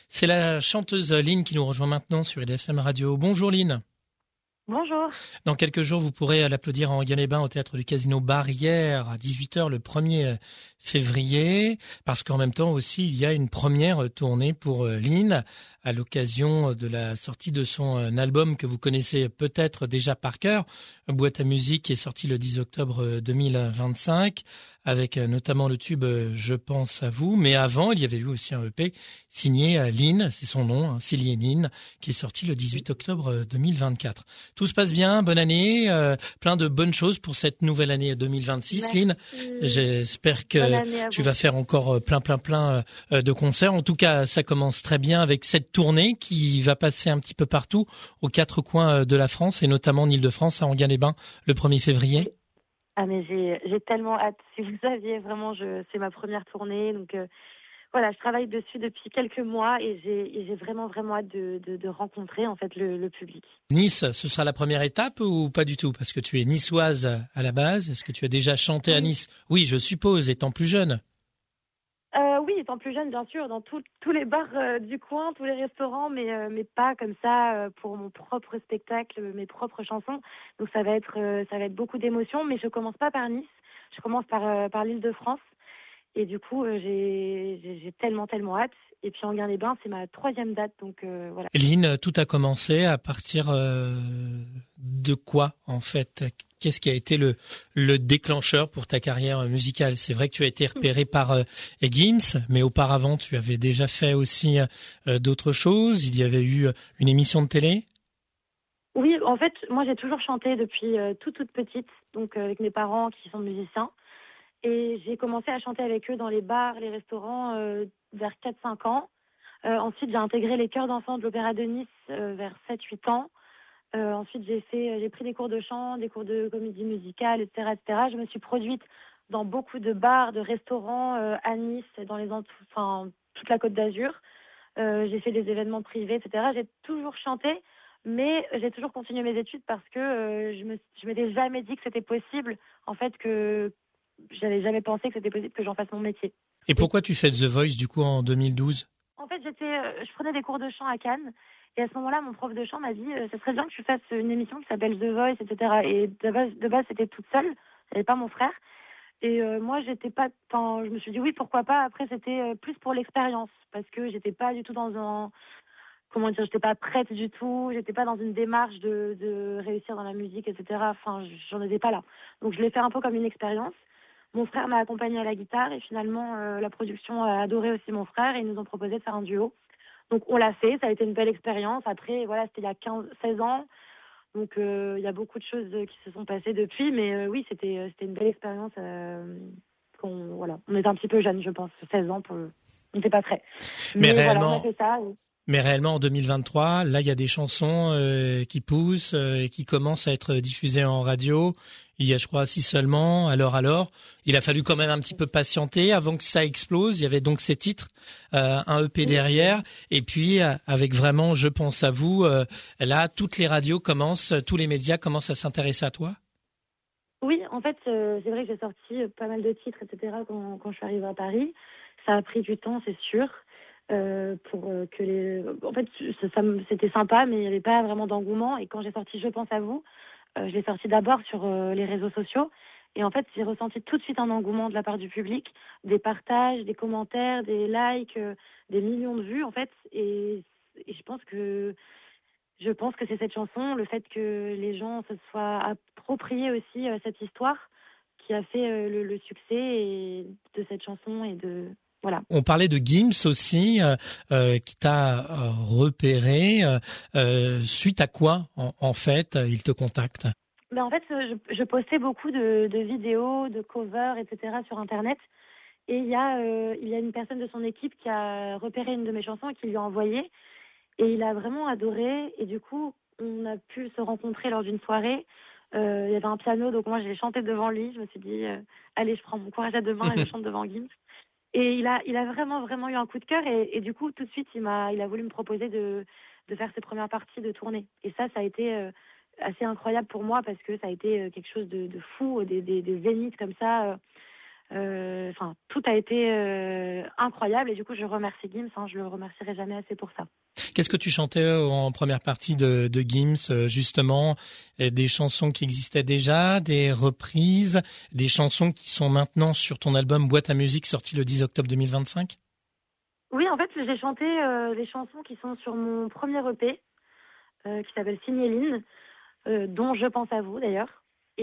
C'est la chanteuse Lynn qui nous rejoint maintenant sur IDFM Radio. Bonjour Lynn. Bonjour. Dans quelques jours, vous pourrez l'applaudir en Enghien-les-Bains au théâtre du Casino Barrière à 18h le 1er février. Parce qu'en même temps aussi, il y a une première tournée pour Lynn à l'occasion de la sortie de son album que vous connaissez peut-être déjà par cœur, Boîte à musique, qui est sorti le 10 octobre 2025, avec notamment le tube Je pense à vous. Mais avant, il y avait eu aussi un EP signé Lynn, c'est son nom, signé Lynn, qui est sorti le 18 octobre 2024. Tout se passe bien, bonne année, plein de bonnes choses pour cette nouvelle année 2026. Merci. Lynn, j'espère que tu vas faire encore plein de concerts. En tout cas, ça commence très bien avec cette tournée qui va passer un petit peu partout aux quatre coins de la France et notamment en Île-de-France à Enghien-les-Bains le 1er février. Ah mais j'ai tellement hâte. Si vous saviez, vraiment, c'est ma première tournée, donc voilà, je travaille dessus depuis quelques mois et j'ai vraiment hâte de rencontrer en fait le public. Nice, ce sera la première étape ou pas du tout? Parce que tu es niçoise à la base. Est-ce que tu as déjà chanté à Nice? Oui, je suppose, étant plus jeune. Oui, étant plus jeune, bien sûr, dans tous les bars du coin, tous les restaurants, mais pas comme ça pour mon propre spectacle, mes propres chansons. Donc ça va être beaucoup d'émotions, mais je commence pas par Nice, je commence par l'Île-de-France. Et du coup, j'ai tellement hâte. Et puis Enghien-les-Bains, c'est ma 3e date, donc voilà. Lynn, tout a commencé à partir de quoi, en fait? Qu'est-ce qui a été le déclencheur pour ta carrière musicale? C'est vrai que tu as été repérée par Gims, mais auparavant, tu avais déjà fait aussi d'autres choses. Il y avait eu une émission de télé? Oui, en fait, moi, j'ai toujours chanté depuis toute petite, donc avec mes parents qui sont musiciens. Et j'ai commencé à chanter avec eux dans les bars, les restaurants vers 4-5 ans. Ensuite, j'ai intégré les chœurs d'enfants de l'Opéra de Nice vers 7-8 ans. Ensuite, j'ai pris des cours de chant, des cours de comédie musicale, etc. Je me suis produite dans beaucoup de bars, de restaurants à Nice, toute la Côte d'Azur. J'ai fait des événements privés, etc. J'ai toujours chanté, mais j'ai toujours continué mes études parce que je m'étais jamais dit que c'était possible, en fait, que j'avais jamais pensé que c'était possible que j'en fasse mon métier. Et pourquoi tu fais The Voice, du coup, en 2012? En fait, je prenais des cours de chant à Cannes. Et à ce moment-là, mon prof de chant m'a dit « Ce serait bien que tu fasses une émission qui s'appelle The Voice, etc. » Et de base, c'était toute seule. J'avais pas mon frère. Et moi, je me suis dit oui, pourquoi pas. Après, c'était plus pour l'expérience. Parce que j'étais pas du tout j'étais pas prête du tout. J'étais pas dans une démarche de réussir dans la musique, etc. Enfin, j'en étais pas là. Donc, je l'ai fait un peu comme une expérience. Mon frère m'a accompagnée à la guitare et finalement, la production a adoré aussi mon frère et ils nous ont proposé de faire un duo. Donc, on l'a fait. Ça a été une belle expérience. Après, voilà, c'était il y a 16 ans. Donc, il y a beaucoup de choses qui se sont passées depuis. Mais oui, c'était une belle expérience. On était un petit peu jeunes, je pense. 16 ans, on n'était pas prêts. Mais réellement, voilà, on a fait ça. Mais réellement, en 2023, là, il y a des chansons qui poussent et qui commencent à être diffusées en radio. Il y a, je crois, 6 seulement. Alors, il a fallu quand même un petit peu patienter avant que ça explose. Il y avait donc ces titres, un EP derrière. Et puis, avec vraiment, je pense à vous, là, toutes les radios tous les médias commencent à s'intéresser à toi. Oui, en fait, c'est vrai que j'ai sorti pas mal de titres, etc. quand je suis arrivée à Paris. Ça a pris du temps, c'est sûr. En fait, c'était sympa, mais il n'y avait pas vraiment d'engouement. Et quand j'ai sorti Je pense à vous, je l'ai sorti d'abord sur les réseaux sociaux. Et en fait, j'ai ressenti tout de suite un engouement de la part du public, des partages, des commentaires, des likes, des millions de vues, en fait. Et je pense que c'est cette chanson, le fait que les gens se soient appropriés aussi cette histoire qui a fait le succès de cette chanson et de... Voilà. On parlait de Gims aussi, qui t'a repéré. Suite à quoi, en fait, il te contacte? En fait, je postais beaucoup de vidéos, de covers, etc. sur Internet. Et il y a une personne de son équipe qui a repéré une de mes chansons et qui lui a envoyé. Et il a vraiment adoré. Et du coup, on a pu se rencontrer lors d'une soirée. Il y avait un piano, donc moi, j'ai chanté devant lui. Je me suis dit, allez, je prends mon courage à deux mains et je chante devant Gims. Et il a vraiment eu un coup de cœur et du coup tout de suite il a voulu me proposer de faire ses premières parties de tournée. Et ça a été assez incroyable pour moi parce que ça a été quelque chose de fou, des zéniths comme ça Tout a été incroyable et du coup je remercie Gims, je le remercierai jamais assez pour ça. Qu'est-ce que tu chantais en première partie de Gims, justement? Des chansons qui existaient déjà, des reprises, des chansons qui sont maintenant sur ton album Boîte à musique sorti le 10 octobre 2025? Oui, en fait, j'ai chanté des chansons qui sont sur mon premier EP, qui s'appelle Signé Line, dont Je pense à vous d'ailleurs.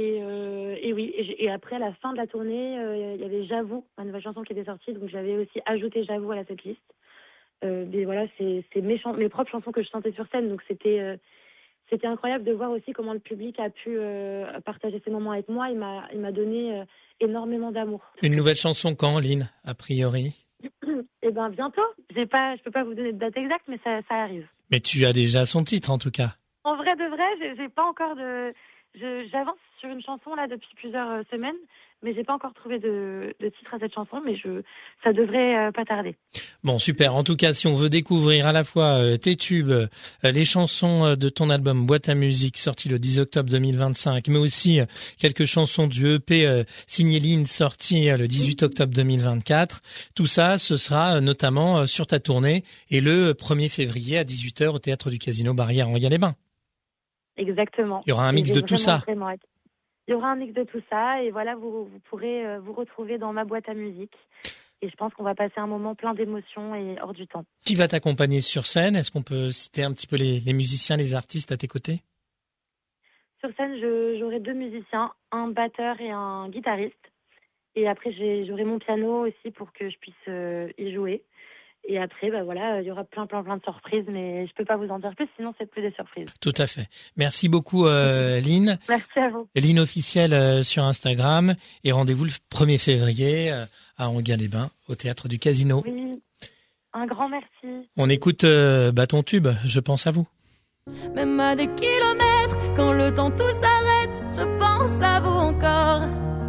Et après, à la fin de la tournée, il y avait J'avoue, ma nouvelle chanson qui était sortie, donc j'avais aussi ajouté J'avoue à la setlist. Mais voilà, c'est mes propres chansons que je chantais sur scène, donc c'était incroyable de voir aussi comment le public a pu partager ces moments avec moi. Il m'a donné énormément d'amour. Une nouvelle chanson quand, Lynn, a priori? Eh ben bientôt. Je peux pas vous donner de date exacte, mais ça arrive. Mais tu as déjà son titre, en tout cas. En vrai de vrai, j'ai pas encore j'avance sur une chanson là depuis plusieurs semaines, mais j'ai pas encore trouvé de titre à cette chanson, mais ça devrait pas tarder. Bon, super. En tout cas, si on veut découvrir à la fois tes tubes, les chansons de ton album Boîte à musique sorti le 10 octobre 2025, mais aussi quelques chansons du EP Signé Line sorti le 18 octobre 2024, tout ça, ce sera notamment sur ta tournée et le 1er février à 18h au Théâtre du Casino Barrière en Enghien-les-Bains. Exactement. Il y aura un mix de tout ça. Il y aura un mix de tout ça et voilà, vous pourrez vous retrouver dans ma boîte à musique. Et je pense qu'on va passer un moment plein d'émotions et hors du temps. Qui va t'accompagner sur scène? Est-ce qu'on peut citer un petit peu les musiciens, les artistes à tes côtés? Sur scène, j'aurai 2 musiciens, un batteur et un guitariste. Et après, j'aurai mon piano aussi pour que je puisse y jouer. Et après, il y aura plein de surprises, mais je peux pas vous en dire plus, sinon c'est plus des surprises. Tout à fait. Merci beaucoup, Lynn. Merci à vous. Lynn officielle sur Instagram. Et rendez-vous le 1er février à Enghien-les-Bains, au Théâtre du Casino. Oui, un grand merci. On écoute ton tube, Je pense à vous. Même à des kilomètres, quand le temps tout s'arrête, je pense à vous encore.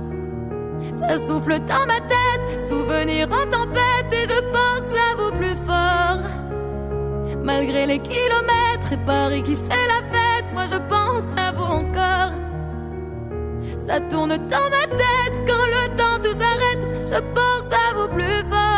Ça souffle dans ma tête, souvenir en tempête, et je pense à vous plus fort. Malgré les kilomètres et Paris qui fait la fête, moi je pense à vous encore. Ça tourne dans ma tête, quand le temps tout s'arrête, je pense à vous plus fort.